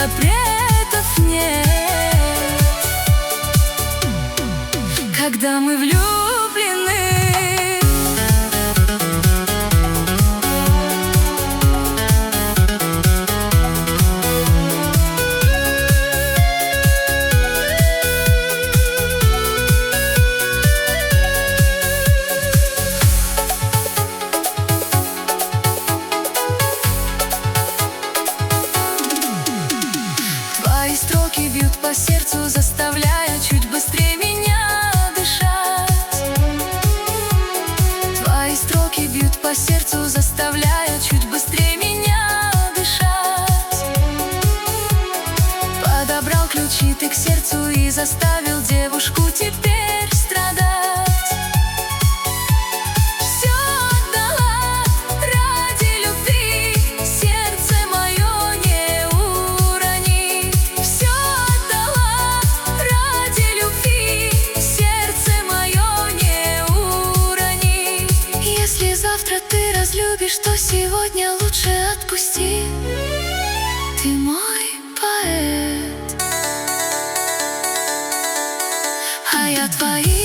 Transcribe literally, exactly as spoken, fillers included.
запретов нет. Когда мы влюблены, твои строки бьют по сердцу, заставляя чуть быстрее меня дышать. Твои строки бьют по сердцу, заставляя чуть быстрее меня дышать. Подобрал ключи ты к сердцу и заставил девушку теперь страдать. Все отдала ради любви, сердце мое не урони. Все отдала ради любви, сердце мое не урони. Если завтра ты разлюбишь, то сегодня лучше отпусти. Ты мой поэт, а я твои